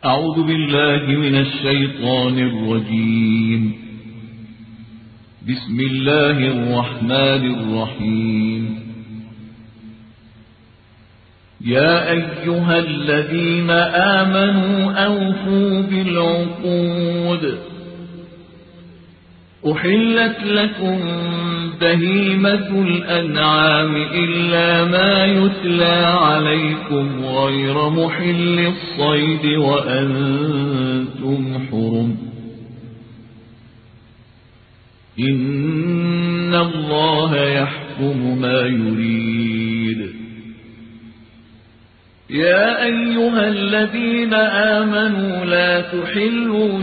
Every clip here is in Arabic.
أعوذ بالله من الشيطان الرجيم. بسم الله الرحمن الرحيم. يا أيها الذين آمنوا أوفوا بالعقود. أحلت لكم بهيمة الأنعام إلا ما يتلى عليكم غير محل الصيد وأنتم حرم. إن الله يحكم ما يريد. يا أيها الذين آمنوا لا تحلوا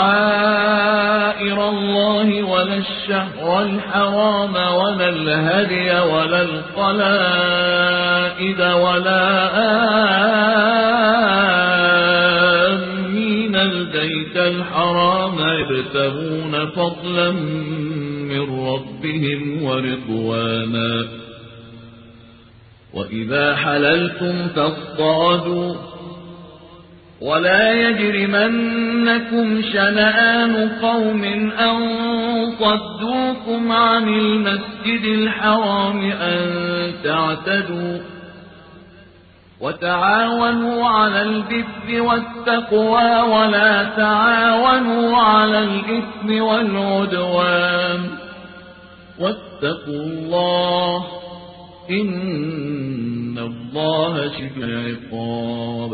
شعائر الله ولا الشهر الحرام ولا الهدي ولا القلائد ولا آمين البيت الحرام يبتغون فضلا من ربهم ورضوانا. وإذا حللتم فاصطادوا ولا يجرمنكم شنآن قوم أن صدوكم عن المسجد الحرام أن تعتدوا. وتعاونوا على البر والتقوى ولا تعاونوا على الإثم والعدوان واتقوا الله إن الله شديد العقاب.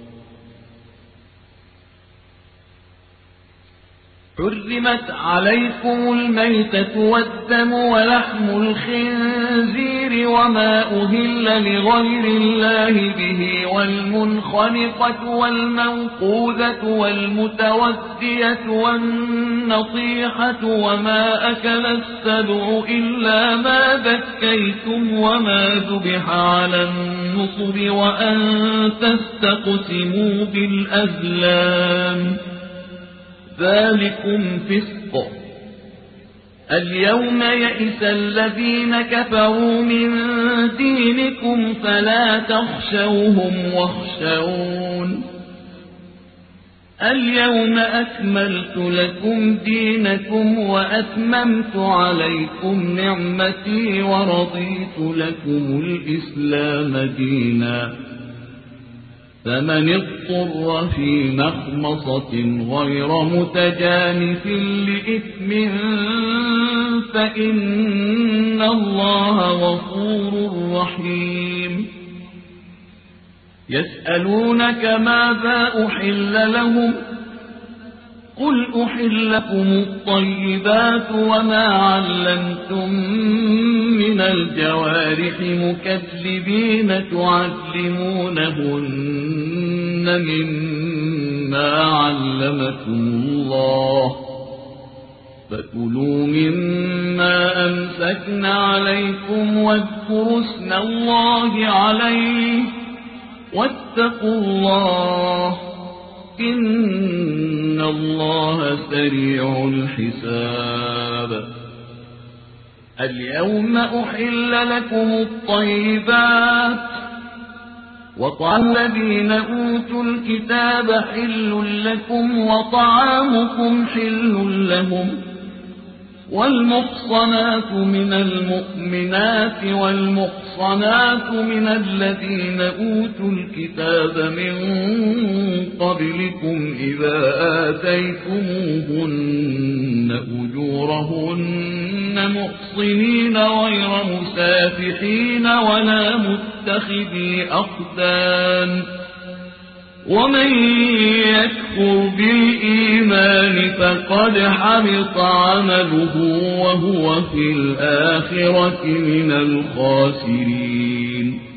حرمت عليكم الميتة والدم ولحم الخنزير وما أهل لغير الله به والمنخنقة والموقوذة والمتودية والنطيحة وما أكل السبع إلا ما ذكيتم وما ذبح على النصب وأن تستقسموا بالأزلام ذلكم فسق. اليوم يئس الذين كفروا من دينكم فلا تخشوهم واخشون. اليوم أكملت لكم دينكم وأتممت عليكم نعمتي ورضيت لكم الإسلام دينا. فمن اضطر في مخمصة غير متجانف لإثم فإن الله غفور رحيم. يسألونك ماذا أحل لهم قل أحل لكم الطيبات وما علمتم من الجوارح مكذبين تعلمونهن مما علمكم الله فكلوا مما أمسكن عليكم واذكروا اسم الله عليه واتقوا الله إن الله سريع الحساب. اليوم أحل لكم الطيبات وطعام الذين أوتوا الكتاب حل لكم وطعامكم حل لهم والمحصنات من المؤمنات والمحصنات من الذين أوتوا الكتاب من قبلكم إذا آتيتموهن أجورهن محصنين غير مسافحين ولا متخذي أخدان. ومن يكفر بالإيمان فقد حبط عمله وهو في الآخرة من الخاسرين.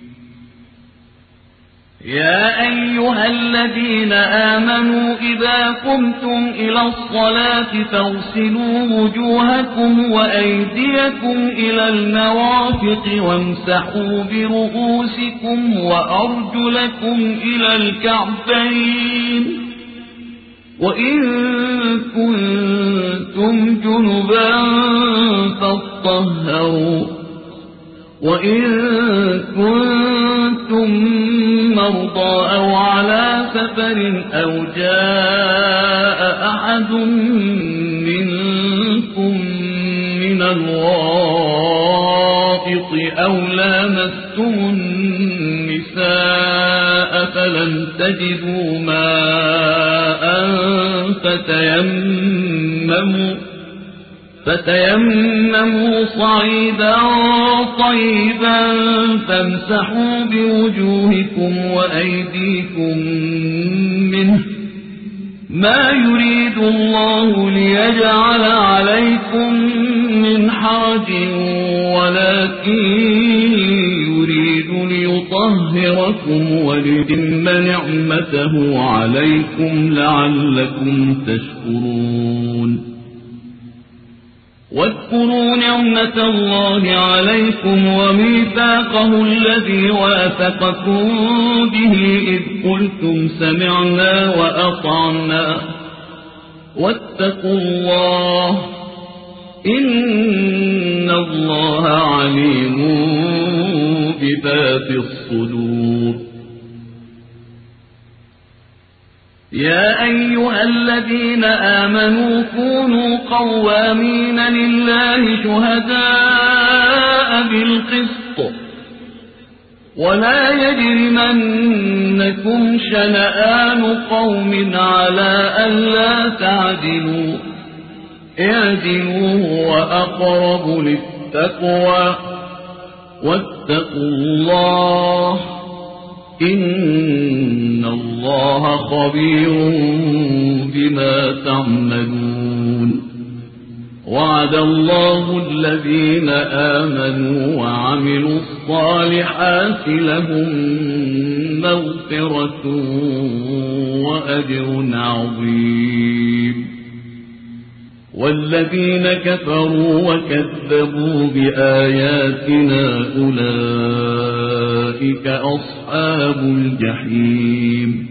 يا أيها الذين آمنوا إذا قمتم إلى الصلاة فاغسلوا وجوهكم وأيديكم إلى المرافق وامسحوا برؤوسكم وأرجلكم إلى الكعبين وإن كنتم جنبا فاطهروا وإن كنتم كنتم مرضى أو على سفر أو جاء أحد منكم من الغائط أو لامستم النساء فلم تجدوا ماء فتيمموا صعيدا طيبا فامسحوا بوجوهكم وأيديكم منه ما يريد الله ليجعل عليكم من حرج ولكن يريد ليطهركم وليتم نعمته عليكم لعلكم تشكرون واذكروا نعمة الله عليكم وميثاقه الذي واثقكم به إذ قلتم سمعنا وأطعنا واتقوا الله إن الله عليم بذات الصدور يا أيها الذين آمنوا كونوا قوامين لله شهداء بالقسط ولا يجرمنكم شنآن قوم على ألا تعدلوا اعدلوا وأقرب للتقوى واتقوا الله إن الله خبير بما تعملون وعد الله الذين آمنوا وعملوا الصالحات لهم مغفرة وأجر عظيم والذين كفروا وكذبوا بآياتنا أولئك أصحاب الجحيم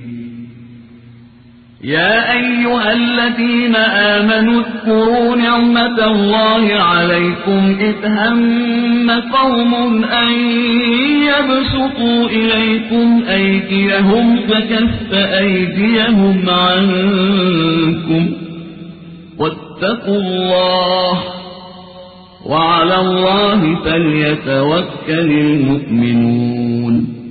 يا أيها الذين آمنوا اذكروا نعمة الله عليكم إذ هم قوم أن يبسطوا إليكم أيديهم فكف أيديهم عنكم واتقوا الله وعلى الله فليتوكل المؤمنون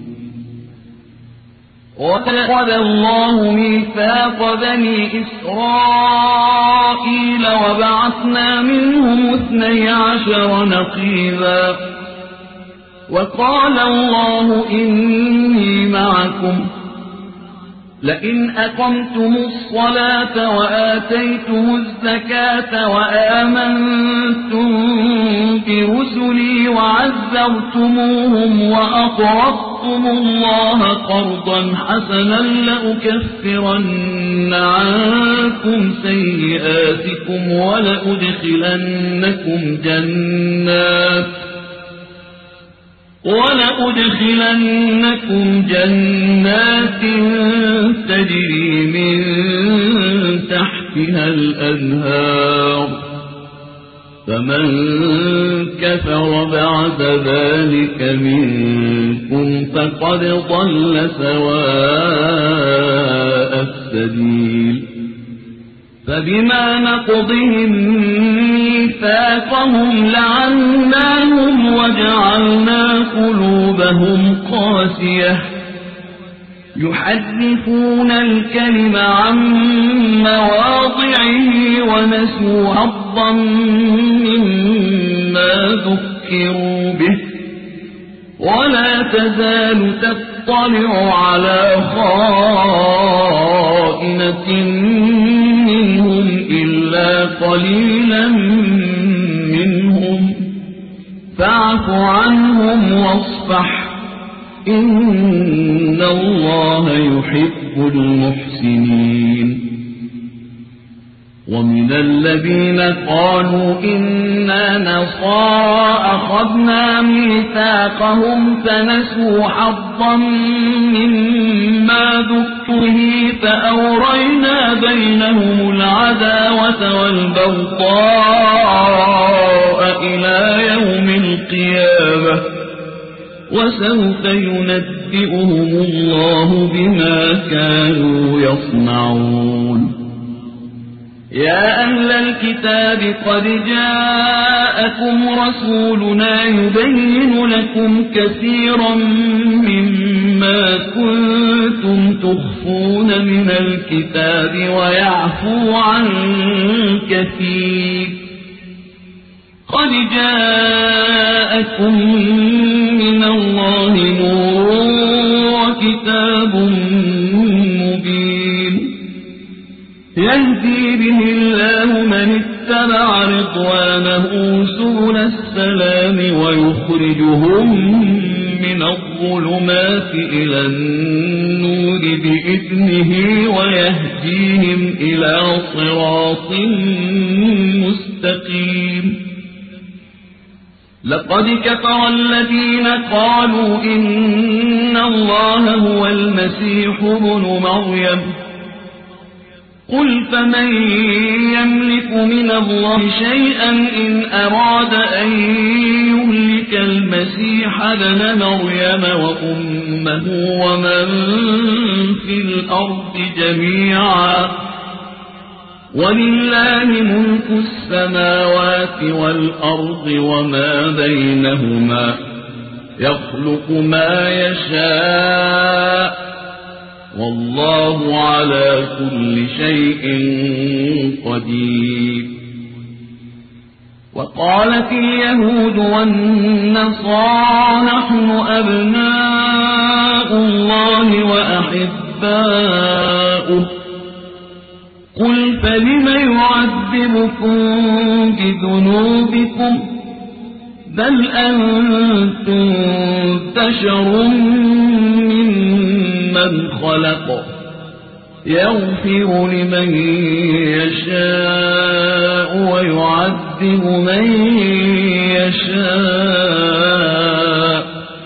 وَأَخَذَ اللَّهُ مِيثَاقَ بَنِي إِسْرَائِيلَ وَبَعَثْنَا مِنْهُمُ 12 نَقِيبًا وَقَالَ اللَّهُ إِنِّي مَعَكُمْ لئن أقمتم الصلاة وآتيتم الزكاة وآمنتم برسلي وعزرتموهم وأقرضتم الله قرضا حسنا لأكفرن عنكم سيئاتكم ولأدخلنكم جنات تجري من تحتها الأنهار فمن كفر بعد ذلك منكم فقد ضل سواء السبيل فبما نقضهم ميثاقهم لعناهم وجعلنا قلوبهم قاسية يحرفون الكلم عن مواضعه ونسوا حظا مما ذكروا به ولا تزال تطلع على خائنة منهم إلا قليلا منهم فاعف عنهم واصفح إن الله يحب المحسنين ومن الذين قالوا إنا نصارى أخذنا ميثاقهم فنسوا حظا مما ذكره فأورينا بينهم العداوة والبغضاء إلى يوم القيامة وسوف ينبئهم الله بما كانوا يصنعون. يا أهل الكتاب قد جاءكم رسولنا يبين لكم كثيرا مما كنتم تخفون من الكتاب ويعفو عن كثير. قد جاءكم من الله نور وكتاب مبين يهدي به الله من اتبع رضوانه سبل السلام ويخرجهم من الظلمات إلى النور بإذنه ويهديهم إلى صراط مستقيم. لقد كفر الذين قالوا إن الله هو المسيح ابن مريم قل فمن يملك من الله شيئا إن أراد أن يهلك المسيح ابن مريم وأمه ومن في الأرض جميعا ولله ملك السماوات والأرض وما بينهما يخلق ما يشاء والله على كل شيء قدير. وقالت اليهود والنصارى نحن أبناء الله وأحباؤه قل فلم يعذبكم بذنوبكم بل أنتم بشر ممن خلق يغفر لمن يشاء ويعذب من يشاء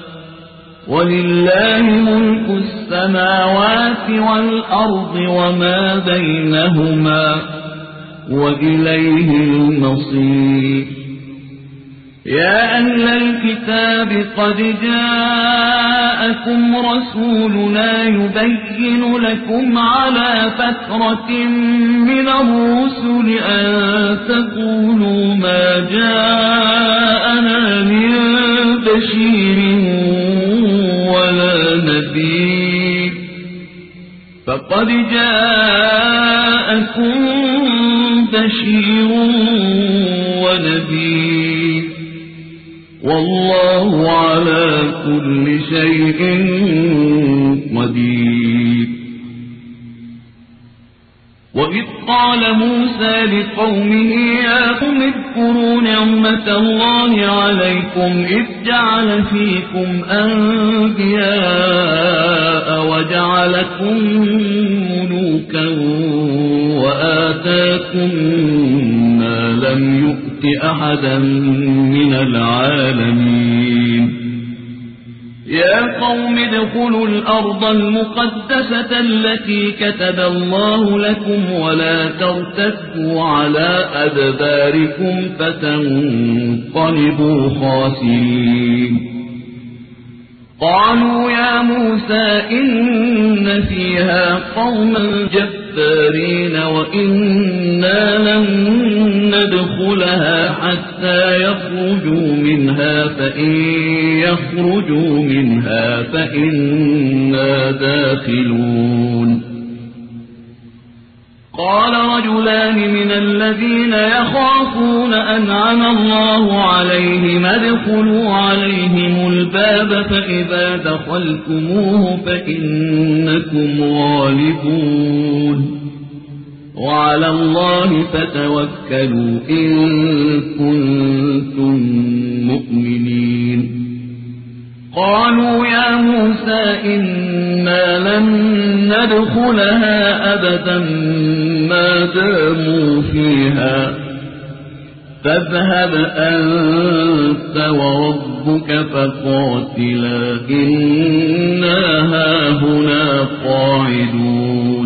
ولله ملك السماوات والأرض وما بينهما وإليه المصير. يا أهل الكتاب قد جاءكم رسولنا يبين لكم على فترة من الرسل أن تقولوا ما جاءنا من بشير ولا نذير فقد جاءكم بشير ونذير والله على كل شيء قدير. وإذ قال موسى لقومه يا قوم اذكروا نعمة الله عليكم إذ جعل فيكم أنبياء وجعلكم ملوكا وآتاكم ما لم يؤت أحدا من العالمين. يا قوم ادخلوا الأرض المقدسة التي كتب الله لكم ولا ترتدوا على أدباركم فتنقلبوا خاسرين. قالوا يا موسى إن فيها قوما جبارين وإنا لن ندخلها حتى يخرجوا منها فإن يخرجوا منها فإنا داخلون. قال رجلان من الذين يخافون أنعم الله عليهم ادخلوا عليهم الباب فإذا دخلتموه فإنكم غالبون وعلى الله فتوكلوا إن كنتم مؤمنين. قالوا يا موسى إنا لن ندخلها أبدا ما داموا فيها فاذهب أنت وربك فقاتلا إنا هاهنا قاعدون.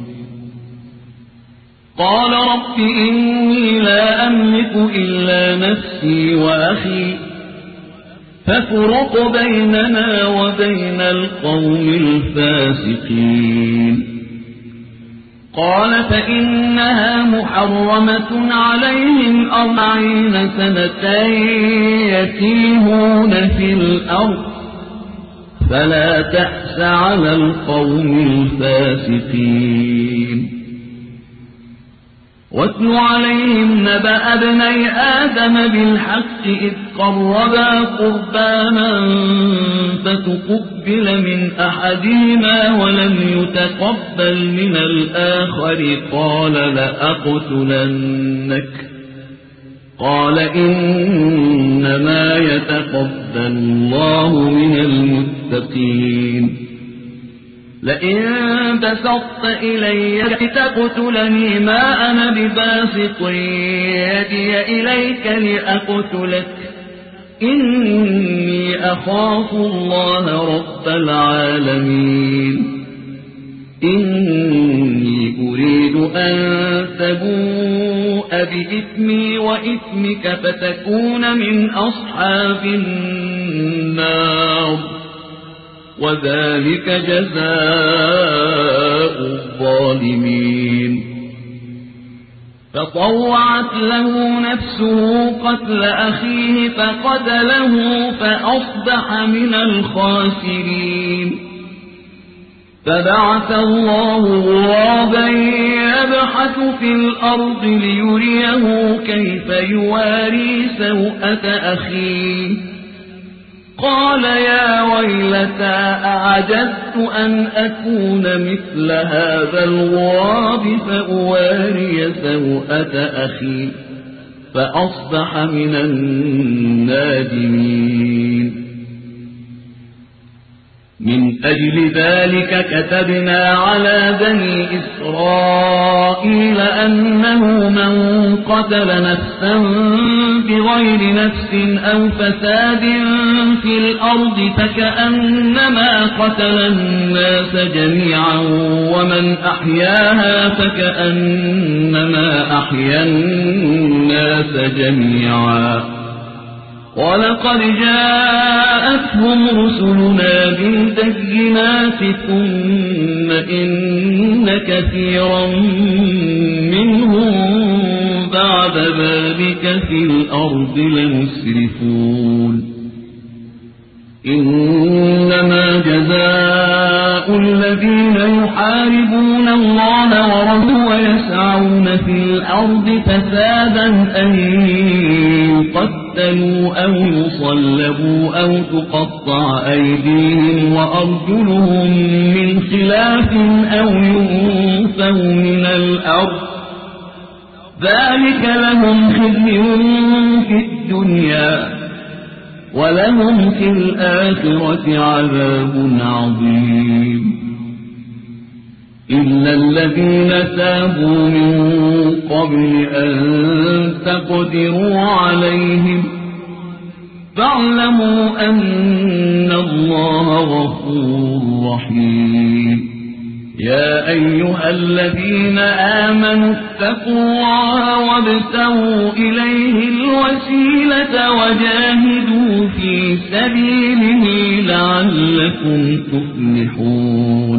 قال رب إني لا أملك إلا نفسي وأخي فافرق بيننا وبين القوم الفاسقين. قال فإنها محرمة عليهم 40 سنة يتيهون في الأرض فلا تأس على القوم الفاسقين. واتل عليهم نبأ ابني آدم بالحق إذ قربا قربانا فتقبل من أحدهما ولم يتقبل من الآخر قال لأقتلنك. قال إنما يتقبل الله من المتقين. لئن بسطت إلي لتقتلني ما أنا بباسط يدي إليك لأقتلك إني أخاف الله رب العالمين. إني أريد أن تبوء بإثمي وإثمك فتكون من أصحاب النار وذلك جزاء الظالمين. فطوعت له نفسه قتل أخيه فقتله فأصبح من الخاسرين. فبعث الله غرابا يبحث في الأرض ليريه كيف يواري سوءة أخيه. قال يا ويلتى أعجزت أن أكون مثل هذا الغراب فأواري سوءة أخي فأصبح من النادمين. من أجل ذلك كتبنا على بني إسرائيل أنه من قتل نفسا بغير نفس أو فساد في الأرض فكأنما قتل الناس جميعا ومن أحياها فكأنما أحيا الناس جميعا. ولقد جاءتهم رسلنا بالبينات ثم إن كثيرا منهم بعد ذلك في الأرض لمسرفون. إنما جزاء الذين يحاربون الله ورسوله ويسعون في الأرض فسادا أن يقتلوا أو يصلبوا أو تقطع أيديهم وأرجلهم من خلاف أو ينفوا من الأرض ذلك لهم خزي في الدنيا ولهم في الآخرة عذاب عظيم. إلا الذين تابوا من قبل أن تقدروا عليهم فاعلموا أن الله غفور رحيم. يا أيها الذين آمنوا اتقوا الله وابتغوا إليه الوسيلة وجاهدوا في سبيله لعلكم تفلحون.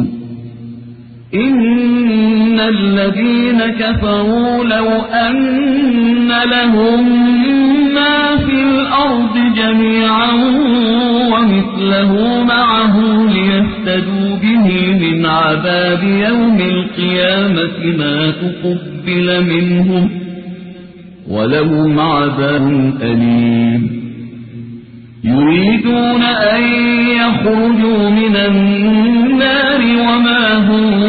إن الذين كفروا لو أن لهم ما في الأرض جميعا ومثله معه ليفتدوا به من عذاب يوم القيامة ما تقبل منهم ولهم عذاب أليم. يريدون أن يخرجوا من النار وما هم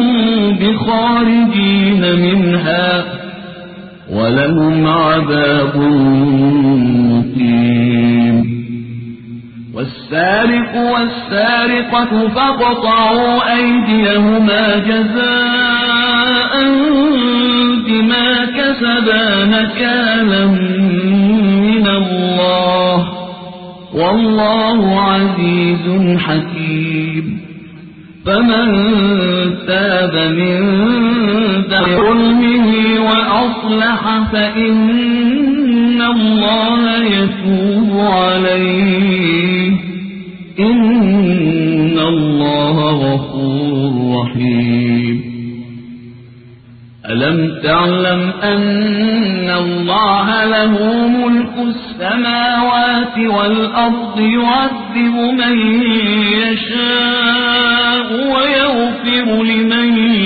بخارجين منها ولهم عذاب مقيم. والسارق والسارقة فاقطعوا أيديهما جزاء بما كسبا نكالا من الله والله عزيز حكيم. فمن تاب من بعد ظلمه وأصلح فإن إن الله يتوب عليه إن الله غفور رحيم ألم تعلم أن الله له ملك السماوات والأرض يعذب من يشاء ويغفر لمن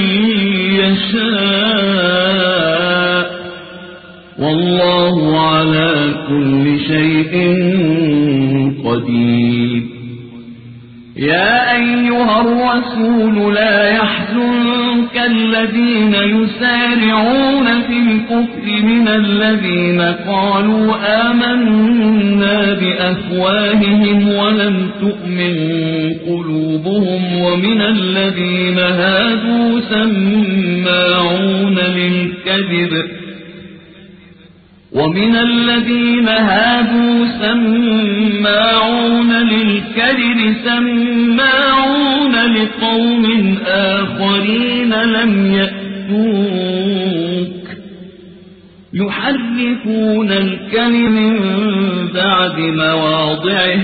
يشاء والله على كل شيء قدير يا أيها الرسول لا يحزنك الذين يسارعون في الكفر من الذين قالوا آمنا بأفواههم ولم تؤمن قلوبهم ومن الذين هادوا سماعون للكذب سماعون لقوم آخرين لم يأتوك يحرفون الكلم من بعد مواضعه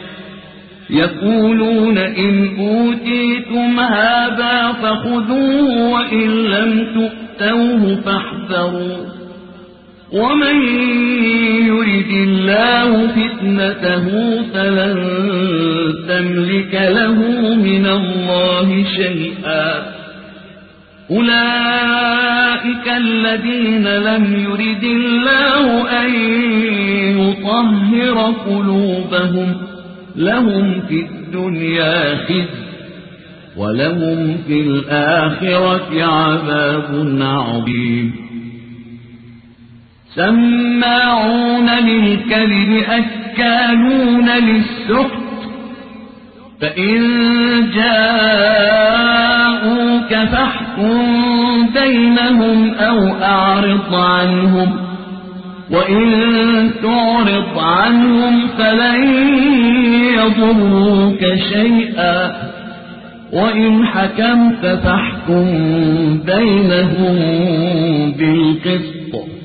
يقولون إن أوتيتم هذا فخذوه وإن لم تؤتوه فاحذروا ومن يرد الله فتنته فلن تملك له من الله شيئا أولئك الذين لم يرد الله أن يطهر قلوبهم لهم في الدنيا خزي ولهم في الآخرة عذاب عظيم سماعون للكذب أكالون للسحت فإن جاءوك فاحكم بينهم أو أعرض عنهم وإن تعرض عنهم فلن يضروك شيئا وإن حكمت فاحكم بينهم بالقسط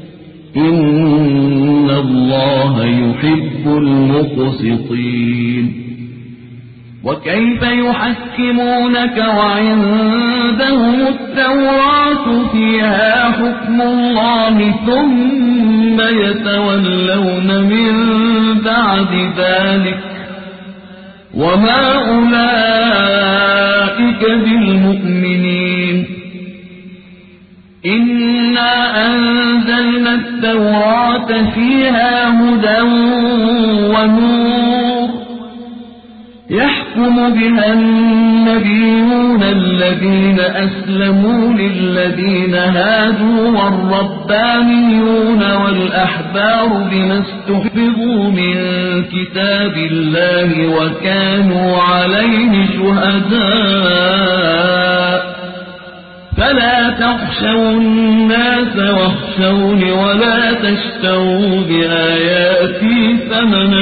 إن الله يحب المقسطين وكيف يحكمونك وعندهم التوراة فيها حكم الله ثم يتولون من بعد ذلك وما أولئك بالمؤمنين إنا أنزلنا التوراة فيها هدى ونور يحكم بها النبيون الذين أسلموا للذين هادوا والربانيون والأحبار بما استحفظوا من كتاب الله وكانوا عليه شهداء فلا تخشوا الناس واخشون ولا تشتروا بآياتي ثمنا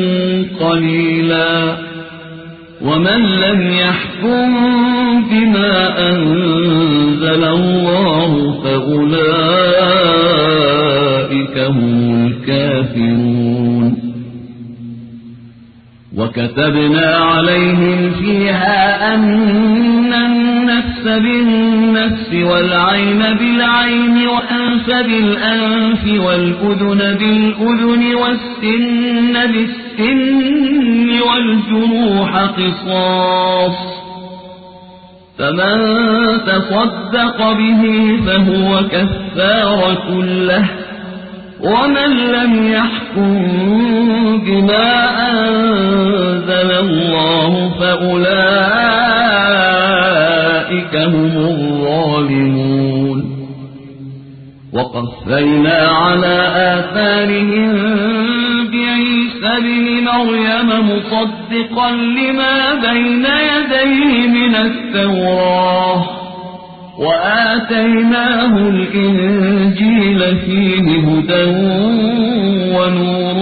قليلا ومن لم يحكم بما أنزل الله فأولئك هم الكافرون وكتبنا عليهم فيها أن النفس بالنفس والعين بالعين والأنف بالأنف والأذن بالأذن والسن بالسن والجروح قصاص فمن تصدق به فهو كفارة له ومن لم يحكم بما أنزل الله فأولئك هم الظالمون وقفينا على آثارهم بعيسى ابن مريم مصدقا لما بين يديه من التوراة وآتيناه الإنجيل فيه هدى ونور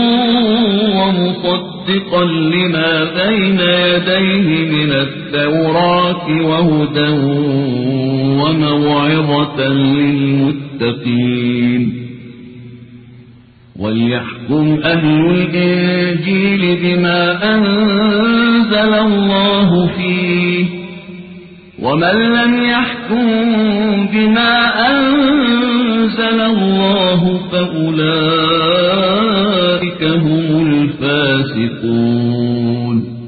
ومصدقا لما بين يديه من التوراة وهدى وموعظة للمتقين وليحكم أهل الإنجيل بما أنزل الله فيه ومن لم يحكم بما أنزل الله فأولئك هم الفاسقون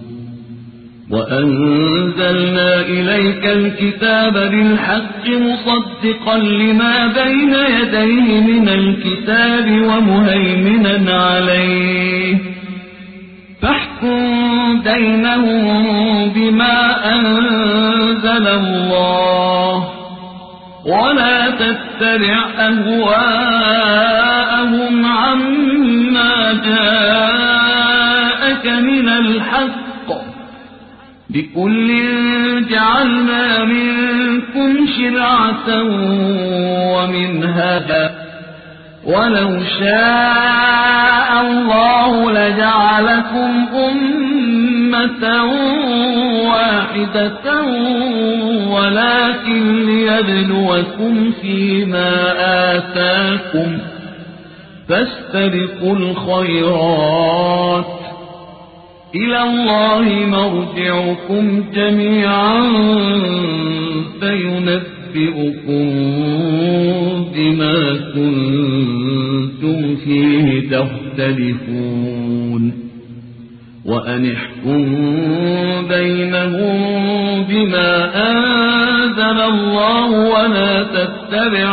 وأنزلنا إليك الكتاب بالحق مصدقا لما بين يديه من الكتاب ومهيمنا عليه فاحكم بينهم بما أنزل الله ولا تتبع أهواءهم عما جاءك من الحق لكل جعلنا منكم شرعة ومنهاجا ولو شاء الله لجعلكم أمة واحدة ولكن ليبلوكم فيما آتاكم فاستبقوا الخيرات إلى الله مرجعكم جميعا فينبئكم بما كنتم فيه تختلفون وأن احكم بينهم بما أنزل الله ولا تتبع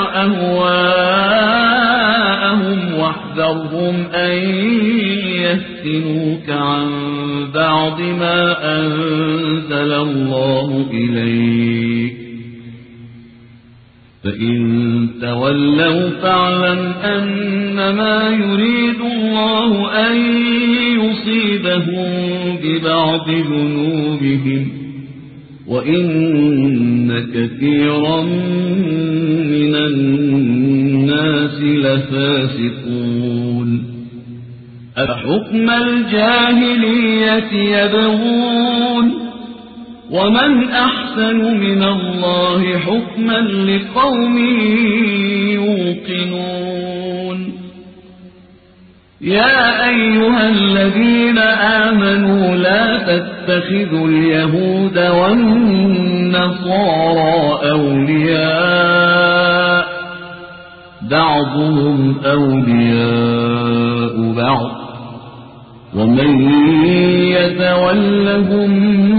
أهواءهم واحذرهم أن يفتنوك عن بعض ما أنزل الله إليك فإن تولوا فاعلم أنما يريد الله أن يصيبهم ببعض ذنوبهم وإن كثيرا من الناس لفاسقون أفحكم الجاهلية يبغون ومن أحسن من الله حكما لقوم يوقنون يا أيها الذين آمنوا لا تتخذوا اليهود والنصارى أولياء بعضهم أولياء بعض ومن يتولهم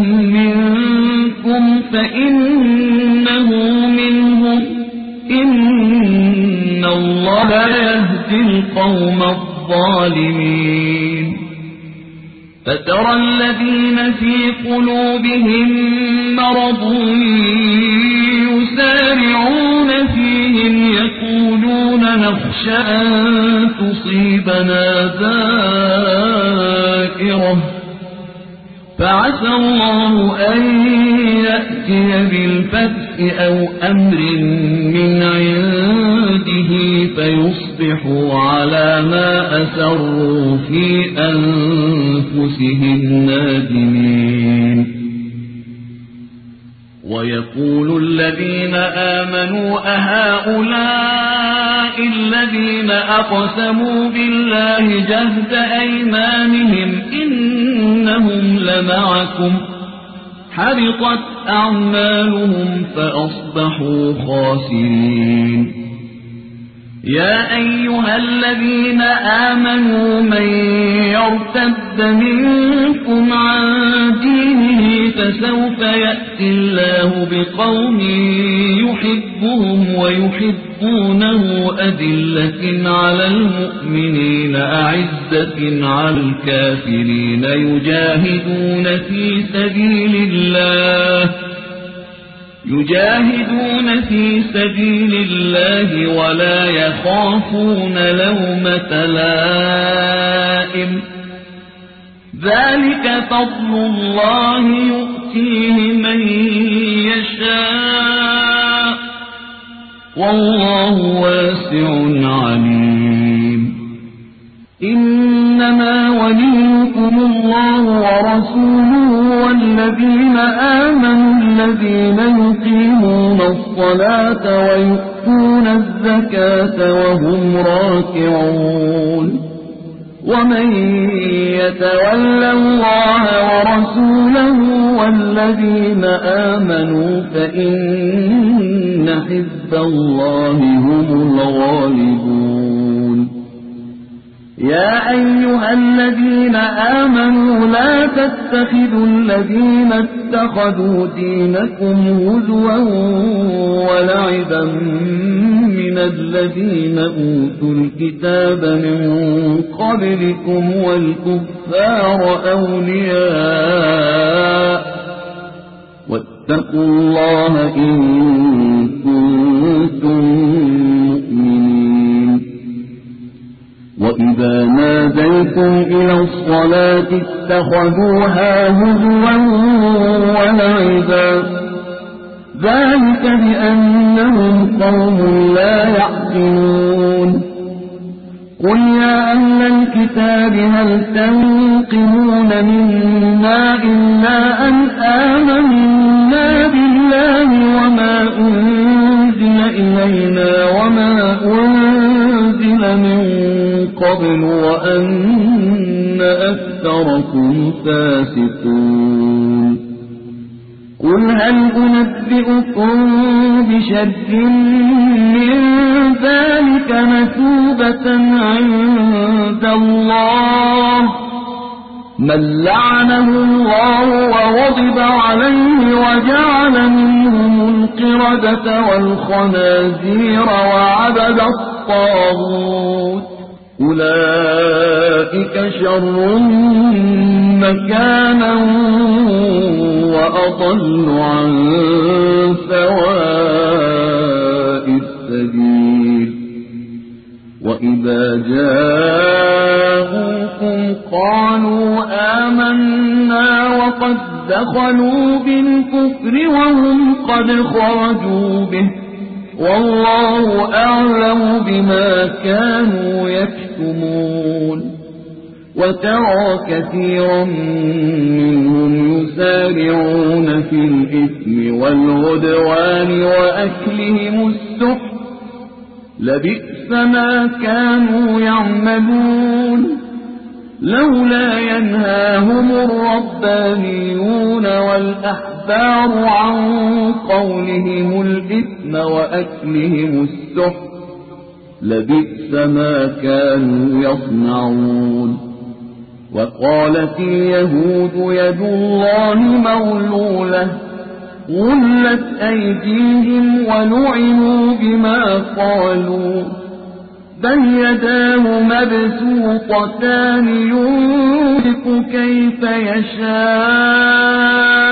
منكم فإنه منهم إن الله يهدي القوم الظالمين فترى الذين في قلوبهم مرض يسارعون فيهم يقولون نخشى أن تصيبنا دائرة فعسى الله أن يأتي بالفتح أو أمر من عنده فيصبحوا على ما أسروا في أنفسهم نادمين ويقول الذين آمنوا أهؤلاء الذين أقسموا بالله جهد أيمانهم إنهم لمعكم حبطت أعمالهم فأصبحوا خاسرين يا أيها الذين آمنوا من يرتد منكم عن دينه فسوف يأتي الله بقوم يحبهم ويحبونه أذلة على المؤمنين أعزة على الكافرين يجاهدون في سبيل الله ولا يخافون لومة لائم ذلك فضل الله يؤتيه من يشاء والله واسع عليم إنما وليكم الله ورسوله والذين آمنوا الذين يقيمون الصلاة ويؤتون الزكاة وهم راكعون ومن يتول الله ورسوله والذين آمنوا فإن حزب الله هم الغالبون يا أيها الذين آمنوا لا تتخذوا الذين اتخذوا دينكم هزوا ولعبا من الذين أوتوا الكتاب من قبلكم والكفار أولياء واتقوا الله إن كنتم مؤمنين وإذا ناديتم إلى الصلاة اتخذوها هزوا ولعبا ذلك بأنهم قوم لا يعقلون قل يا أهل الكتاب هل تنقمون منا إلا أن آمنا بالله وما أنزل إلينا وما أنزل من قبل وأن أكثركم فاسقون قل هل أنبئكم بشر من ذلك مثوبة عند الله من لعنه الله وغضب عليه وجعل منهم القردة والخنازير وعبد الطاغوت أولئك شر مكانا وأضل عن سواء السبيل وإذا جاءوكم قالوا آمنا وقد دخلوا بالكفر وهم قد خرجوا به والله أعلم بما كانوا يكتمون وترى كثيرا منهم يسارعون في الإثم والعدوان وأكلهم السحت لبئس ما كانوا يعملون لولا ينهاهم الربانيون والأحبار عن قولهم الإثم وأكلهم السحت لبئس ما كانوا يصنعون وقالت اليهود يد الله مغلولة غلت أيديهم ولعنوا بما قالوا بل يداه مبسوطتان ينفق كيف يشاء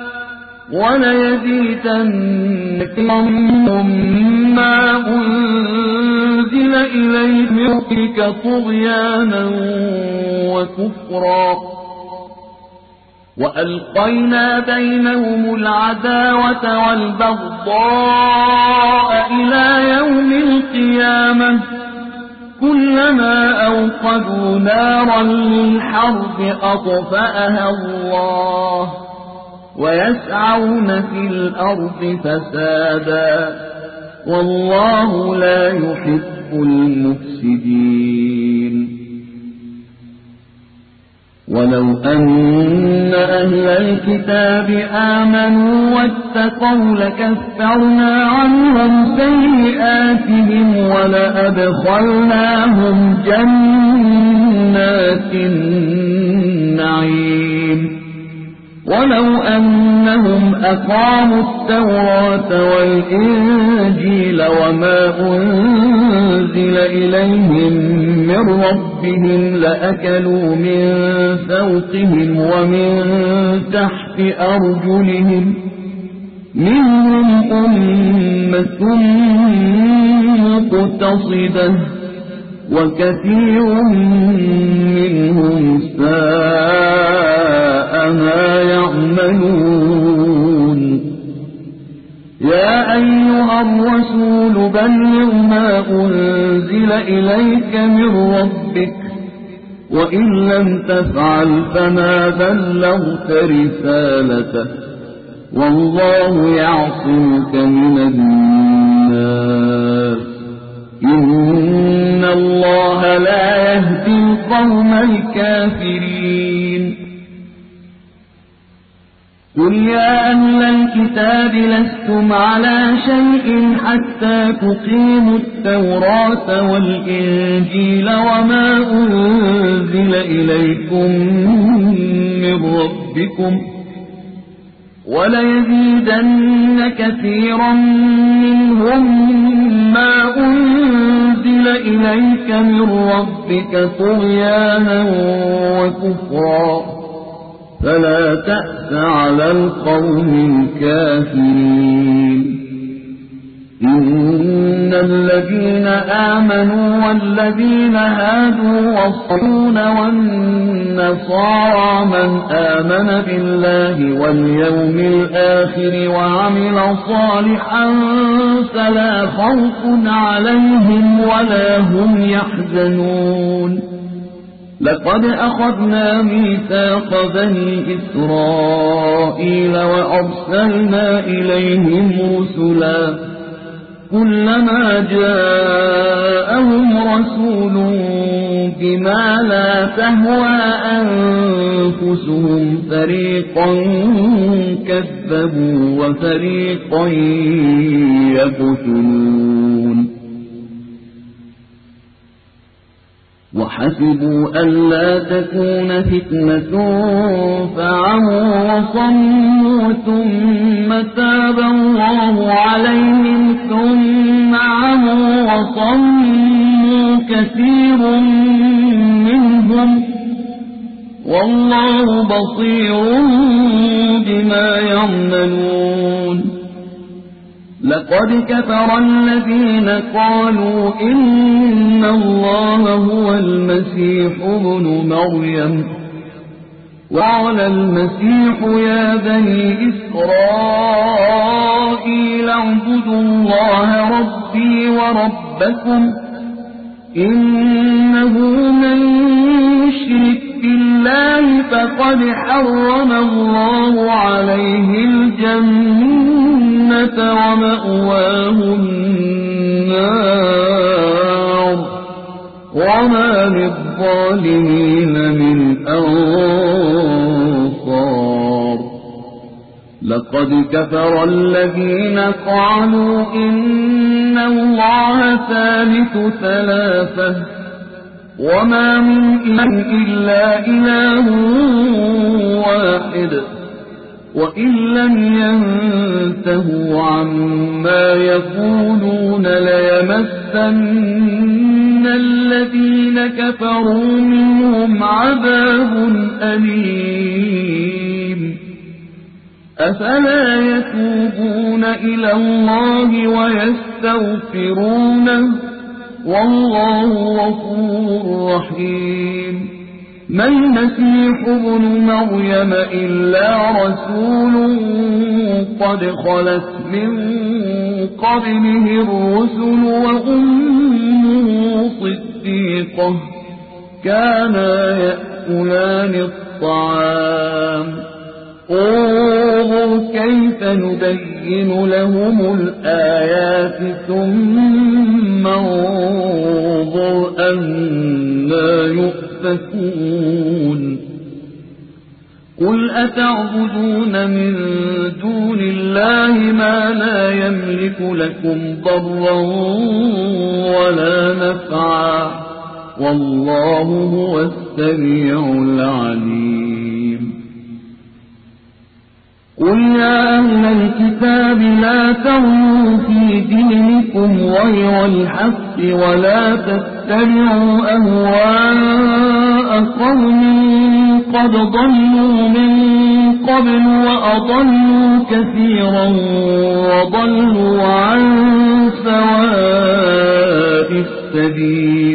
وليزيدن كثيرا ما أنزل إليه من ربك طغيانا وكفرا وألقينا بينهم العداوة والبغضاء إلى يوم القيامة كلما أوقدوا نارا للحرب أطفأها الله ويسعون في الأرض فسادا والله لا يحب المفسدين ولو أن أهل الكتاب آمنوا واتقوا لكفرنا عنهم سيئاتهم ولأدخلناهم جنات النعيم ولو أنهم أقاموا التوراة والإنجيل وما أنزل إليهم من ربهم لأكلوا من فوقهم ومن تحت أرجلهم منهم أمة مقتصدة وكثير منهم ساء ما يعملون يا أيها الرسول بلغ ما أنزل إليك من ربك وإن لم تفعل فما بلغت رسالته والله يعصمك من الناس إن الله لا يهدي القوم القوم الكافرين قل يا أهل الكتاب لستم على شيء حتى تقيموا التوراة والإنجيل وما أنزل إليكم من ربكم وليزيدن كثيرا منهم ما أنزل إليك من ربك طغيانا وكفرا فلا تأس على القوم الكافرين إن الذين آمنوا والذين هادوا والصابئون والنصارى من آمن بالله واليوم الآخر وعمل صالحا فلا خوف عليهم ولا هم يحزنون لقد أخذنا ميثاق بني إسرائيل وأرسلنا إليهم رسلا كلما جاءهم رسول بما لا تهوى أنفسهم فريقا كذبوا وفريقا يقتلون وحسبوا ألا تكون فتنة فعموا وصموا ثم تاب الله عليهم ثم عموا وصموا كثير منهم والله بصير بما يعملون لقد كفر الذين قالوا إن الله هو المسيح ابن مريم وقال المسيح يا بني إسرائيل اعبدوا الله ربي وربكم إنه من يشرك بالله فقد حرم الله عليه الجنة ومأواه النار وما للظالمين من أنصار لقد كفر الذين قالوا إن الله ثالث ثلاثة وما من إله إلا إله واحد وإن لم ينتهوا عما يقولون ليمسن الذين كفروا منهم عذاب أليم أفلا يتوبون إلى الله ويستغفرونه والله غفور رحيم ما المسيح ابن مريم إلا رسول قد خلت من قبله الرسل وأمه صديقة كانا يأكلان الطعام انظر كيف نبين لهم الآيات ثم انظر أنا يؤفكون قل أتعبدون من دون الله ما لا يملك لكم ضرا ولا نفعا والله هو السميع العليم قل يا أهل الكتاب لا تغلوا في دينكم غير الحق ولا تتبعوا أهواء قوم قد ضلوا من قبل وأضلوا كثيرا وضلوا عن سواء السبيل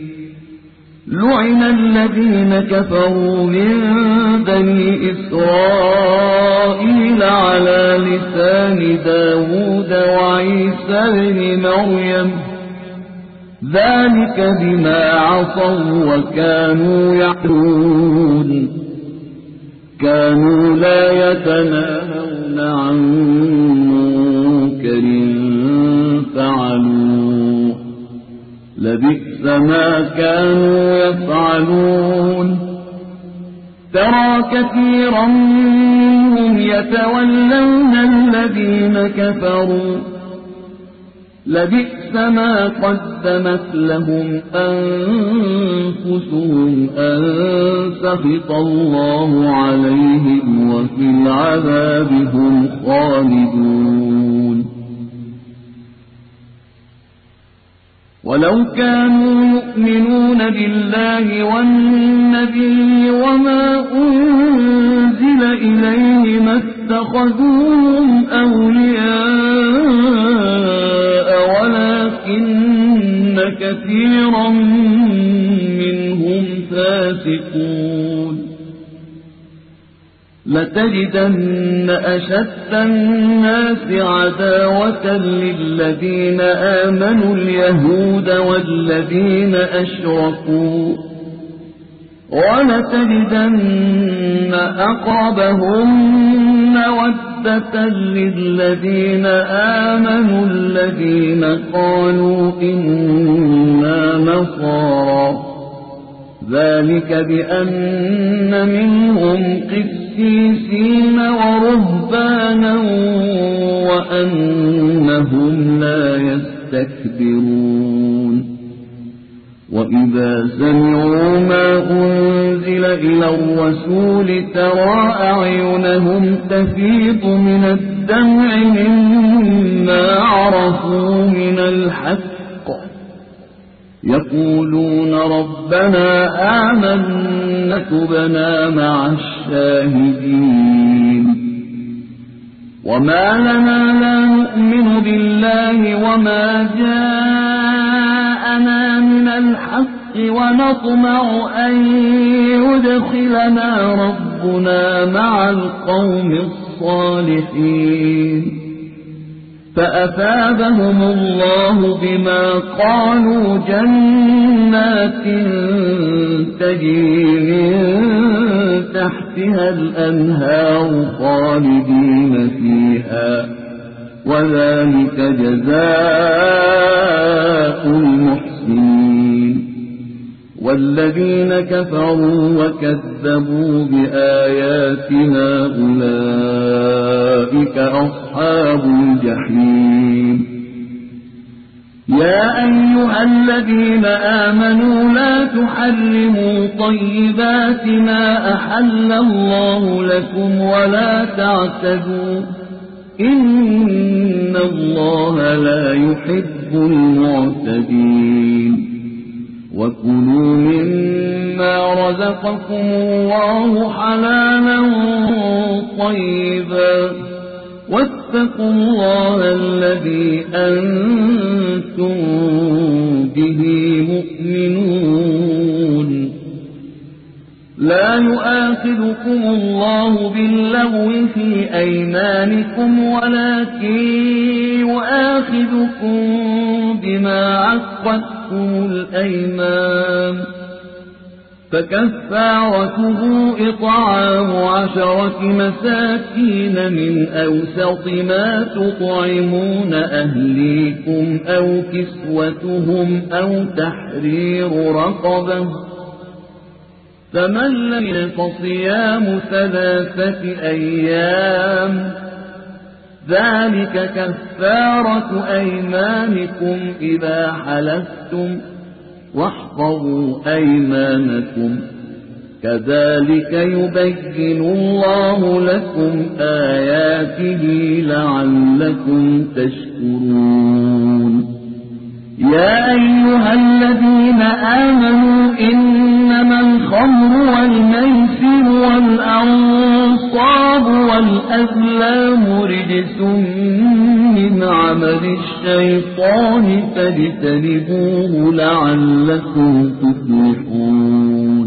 لعن الذين كفروا من بني إسرائيل على لسان داود وعيسى بن مريم ذلك بما عصوا وكانوا يعتدون كانوا لا يتناهون عن منكر فعلوه لبئس ما كانوا يفعلون ترى كثيرا منهم يتولون الذين كفروا لبئس ما قدمت لهم أنفسهم أن سخط الله عليهم وفي العذاب هم خالدون ولو كانوا يؤمنون بالله والنبي وما أنزل إليه ما اتخذوهم أولياء ولكن كثيرا منهم فاسقون لتجدن أشد الناس عداوة للذين آمنوا اليهود والذين أشركوا ولتجدن أقربهم مودة للذين آمنوا الذين قالوا إنا نصارى ذلك بأن منهم قسيسين ورهبانا وأنهم لا يستكبرون وإذا سمعوا ما أنزل إلى الرسول ترى أعينهم تفيض من الدمع مما عرفوا من الحق يقولون ربنا آمنا اكتبنا مع الشاهدين وما لنا لا نؤمن بالله وما جاءنا من الحق ونطمع أن يدخلنا ربنا مع القوم الصالحين فأثابهم الله بما قالوا جنات تجري من تحتها الأنهار خالدين فيها وذلك جزاء المحسنين والذين كفروا وكذبوا بآياتنا أولئك أصحاب الجحيم يا أيها الذين آمنوا لا تحرموا طيبات ما أحل الله لكم ولا تعتدوا إن الله لا يحب المعتدين وكلوا مما رزقكم الله حلالا طيبا واتقوا الله الذي أنتم به مؤمنون لا يؤاخذكم الله باللغو في أيمانكم ولكن يؤاخذكم بما عقدتم الأيمان فكفارته إطعام 10 مساكين من أوسط ما تطعمون أهليكم أو كسوتهم أو تحرير رقبة فمن لم يجد فصيام 3 أيام ذلك كفارة أيمانكم إذا حلفتم واحفظوا أيمانكم كذلك يبين الله لكم آياته لعلكم تشكرون يا أيها الذين آمنوا إنما الخمر والميسر والأنصاب والأزلام رجس من عمل الشيطان فاجتنبوه لعلكم تفلحون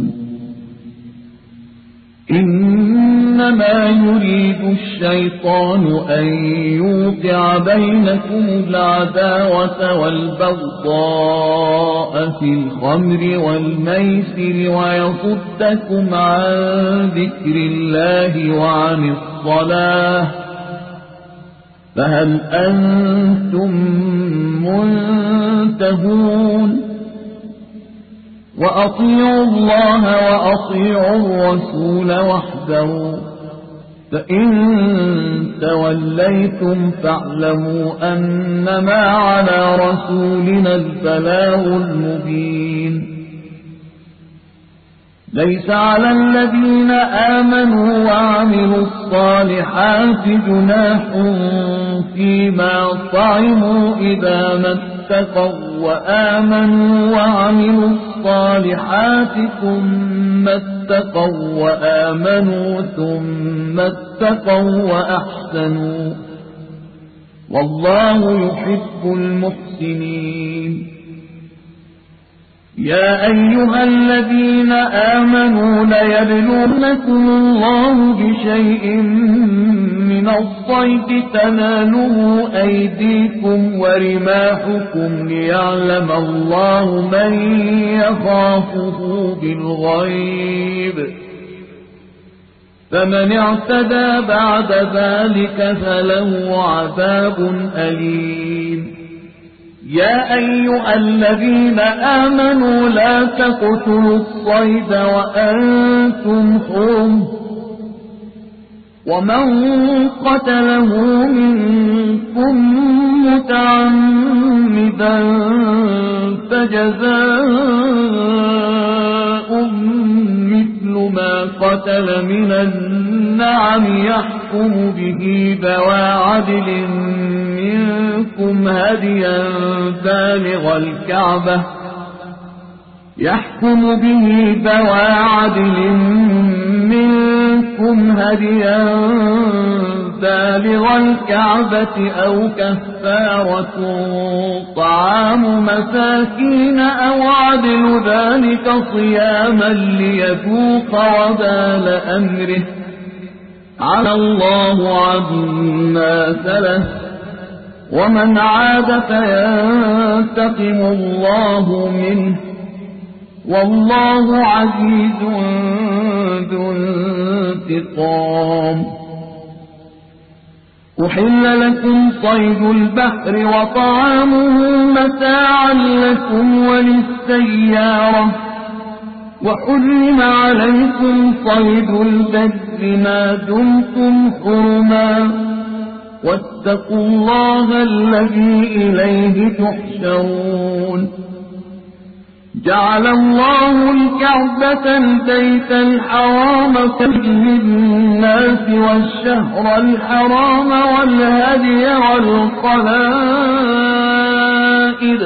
إنما يريد الشيطان أن يوقع بينكم العداوة والبغضاء في الخمر والميسر ويصدكم عن ذكر الله وعن الصلاة فهل أنتم منتهون وأطيعوا الله وأطيعوا الرسول واحذروا فإن توليتم فاعلموا أنما على رسولنا البلاغ المبين ليس على الذين آمنوا وعملوا الصالحات جناح فيما طعموا إذا ما اتقوا وآمنوا وعملوا الصالحات ثم اتقوا وآمنوا ثم اتقوا وأحسنوا والله يحب المحسنين يا أيها الذين آمنوا ليبلونكم الله بشيء من الصيد تناله أيديكم ورماحكم ليعلم الله من يخافه بالغيب فمن اعتدى بعد ذلك فله عذاب أليم يا أيها الذين آمنوا لا تقتلوا الصيد وأنتم حرم ومن قتله منكم متعمدا فجزاء مثل ما قتل من النعم يحكم به ذوى عدل منكم هديا بالغ الكعبة أو كفارة طعام مساكين أو عدل ذلك صياما ليذوق وبال أمره على الله عما سلف ومن عاد فينتقم الله منه والله عزيز ذو انتقام أحل لكم صيد البحر وطعامه متاعا لكم وللسيارة وحرم عليكم صيد البر ما دمتم حرما واتقوا الله الذي إليه تحشرون جعل الله الكعبة البيت الحرام للناس والشهر الحرام والهدي والقلائد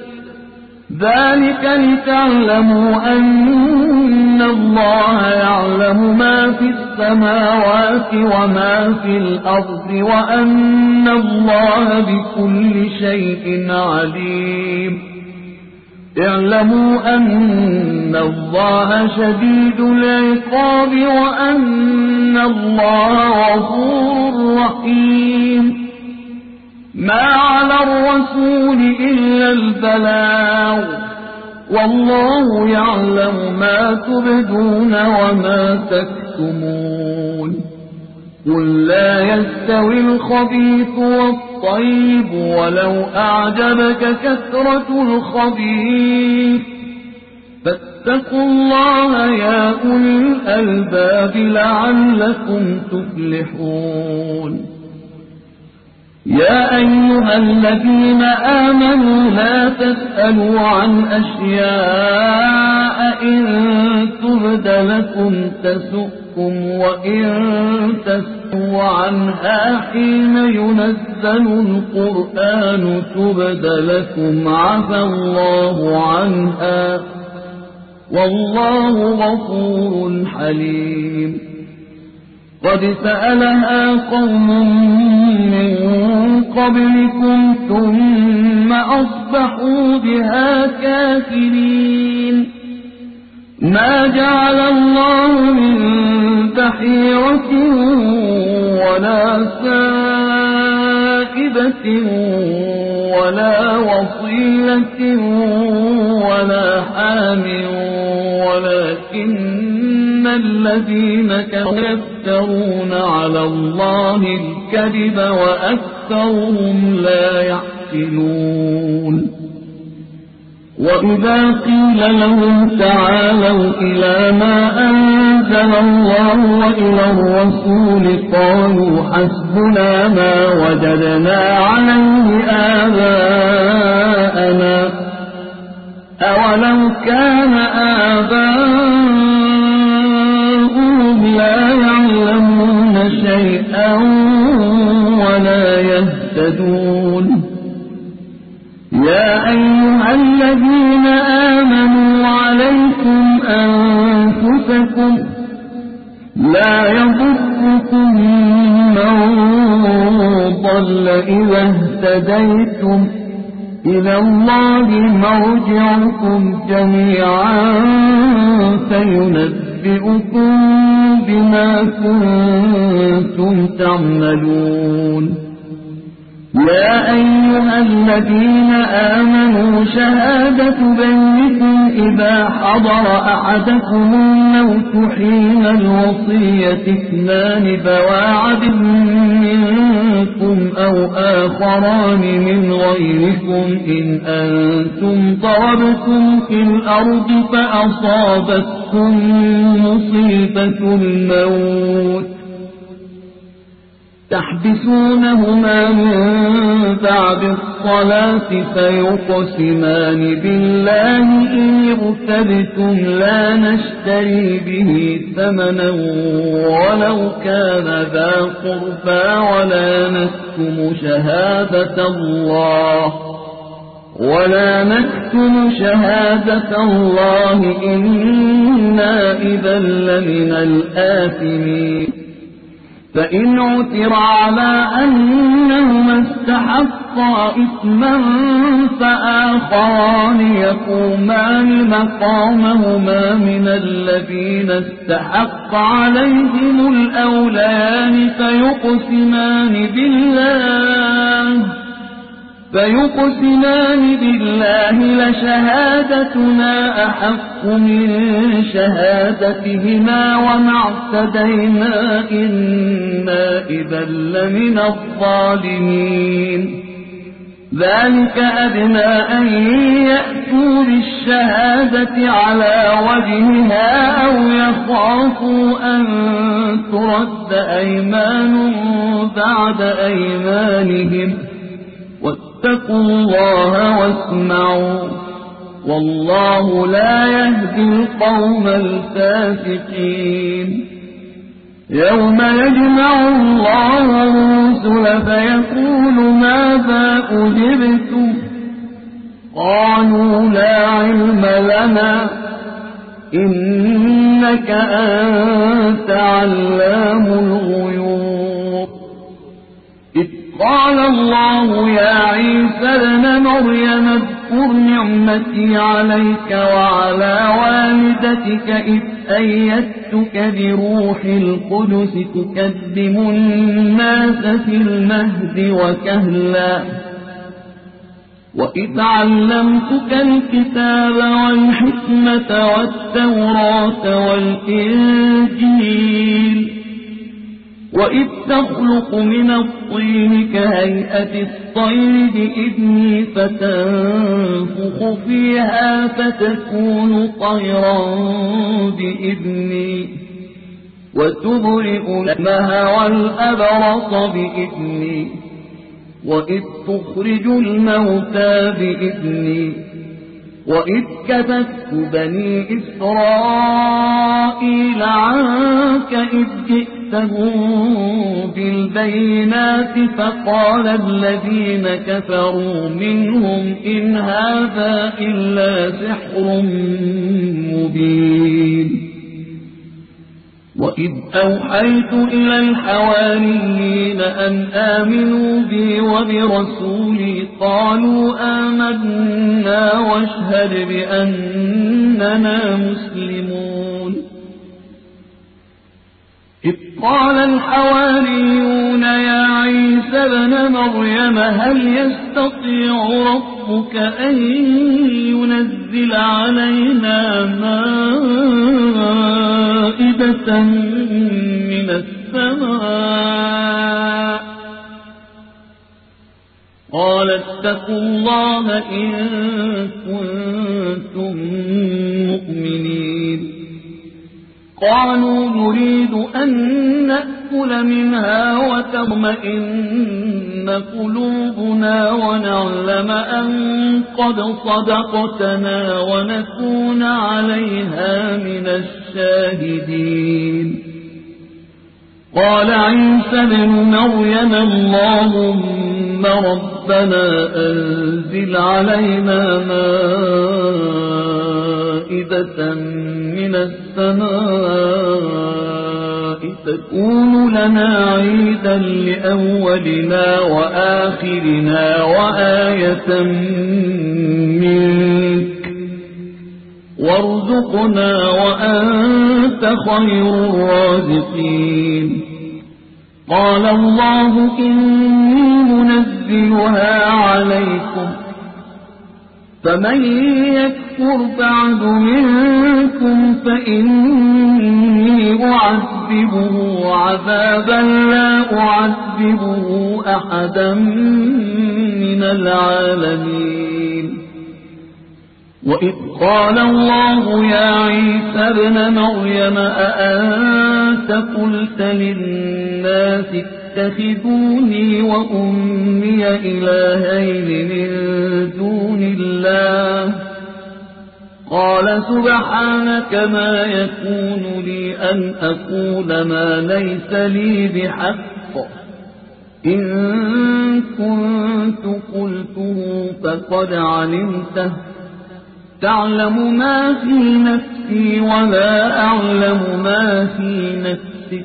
ذلك لتعلموا أن الله يعلم ما في السماوات وما في الأرض وأن الله بكل شيء عليم اعلموا أن الله شديد العقاب وأن الله غفور رحيم ما على الرسول إلا البلاغ والله يعلم ما تبدون وما تكتمون قل لا يستوي الخبيث والطيب ولو أعجبك كثرة الخبيث فاتقوا الله يا أولي الألباب لعلكم تفلحون يا أيها الذين آمنوا لا تسألوا عن أشياء إن تبد لكم تسؤكم وإن تسألوا عنها حين ينزل القرآن تبد لكم عفى الله عنها والله غفور حليم قد سألها قوم من قبلكم ثم أصبحوا بها كافرين ما جعل الله من بحيرة ولا سائبة ولا وصيلة ولا حام ولكن الذين كفروا يفترون على الله الكذب وأكثرهم لا يعقلون وإذا قيل لهم تعالوا إلى ما أنزل الله وإلى الرسول قالوا حسبنا ما وجدنا عليه آباءنا أولو كان آباؤهم لا يعلمون شيئا ولا يهتدون يا أيها الذين آمنوا عليكم أنفسكم لا يضركم من ضل إذا اهتديتم إلى الله مرجعكم جميعا فينبئكم بما كنتم تعملون يا أيها الذين آمنوا شهادة بينكم إذا حضر أحدكم الموت حين الوصية اثنان ذوى عدل منكم أو آخران من غيركم إن أنتم ضربتم في الأرض فأصابتكم مصيبة الموت تحبسونهما من بعد الصلاة فيقسمان بالله إن ارتبتم لا نشتري به ثمنا ولو كان ذا قربى ولا نكتم شهادة الله إنا إذا لمن الآثمين فإن عثر على أنهما استحقا إثما فآخران يقومان مقامهما من الذين استحق عليهم الأوليان فيقسمان بالله لشهادتنا أحق من شهادتهما وما اعتدينا إنا إذا لمن الظالمين ذلك أدنى أن يأتوا بالشهادة على وجهها أو يخافوا أن ترد أيمان بعد أيمانهم واتقوا الله واسمعوا والله لا يهدي القوم الفاسقين يوم يجمع الله الرسل فيقول ماذا أجبتم قالوا لا علم لنا إنك أنت علام الغيوب إذ قال الله يا عيسى ابن مريم اذكر نعمتي عليك وعلى والدتك إذ أيدتك بروح القدس تكلم الناس في المهد وكهلا وإذ علمتك الكتاب والحكمة والتوراة والإنجيل وإذ تخلق من الطين كهيئة الطير بإذني فتنفخ فيها فتكون طيرا بإذني وتبرئ الأكمه والأبرص بإذني وإذ تخرج الموتى بإذني وإذ كففت بني إسرائيل عنك إذ جئتهم بالبينات فقال الذين كفروا منهم إن هذا إلا سحر مبين وإذ أوحيت إلى الحواريين أن آمنوا بي وبرسولي قالوا آمنا واشهد بأننا مسلمون إذ قال الحواريون يا عيسى ابن مريم هل يستطيع ربك أن ينزل علينا مائدة من السماء قال اتقوا الله إن كنتم مؤمنين قالوا نريد أن نأكل منها وتطمئن قلوبنا ونعلم أن قد صدقتنا ونكون عليها من الشاهدين قال عيسى ابن مريم اللهم ربنا أنزل علينا مائدة من السماء تكون لنا عيدا لأولنا وآخرنا وآية منك وارزقنا وأنت خير الرازقين قال الله إني منزلها عليكم فمن يكفر بعد منكم فإني أعذبه عذابا لا أعذبه أحدا من العالمين وإذ قال الله يا عيسى ابن مريم أأنت قلت للناس اتخذوني وأمي إلهين من دون الله قال سبحانك ما يكون لي أن أقول ما ليس لي بحق إن كنت قلته فقد علمته تعلم ما في نفسي ولا أعلم ما في نفسك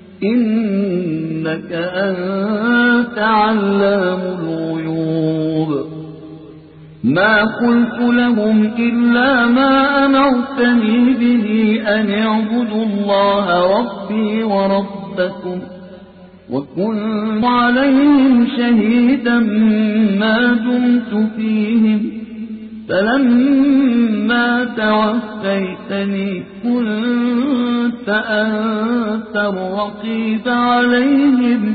إنك أنت علام الغيوب ما قلت لهم إلا ما أمرتني به أن اعبدوا الله ربي وربكم وكنت عليهم شهيدا ما دمت فيهم فلما توفيتني كنت أنت الرقيب عليهم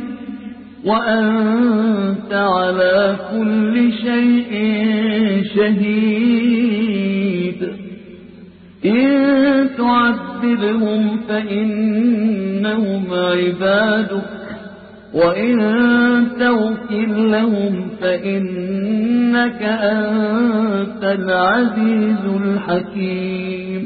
وأنت على كل شيء شهيد إن تعذبهم فإنهم عبادك وإن تغفر لهم فإنك أنت العزيز الحكيم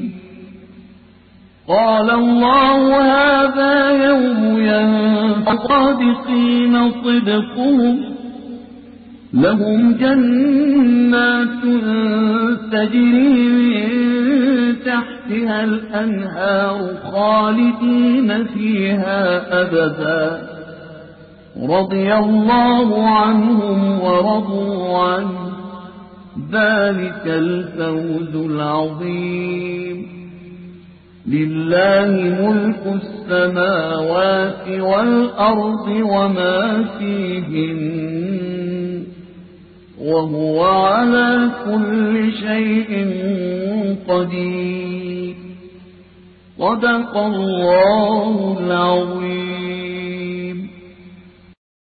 قال الله هذا يوم ينفع الصادقين صدقهم لهم جنات تجري من تحتها الأنهار خالدين فيها أبدا رضي الله عنهم ورضوا عنه ذلك الفوز العظيم لله ملك السماوات والأرض وما فيهن وهو على كل شيء قدير صدق الله العظيم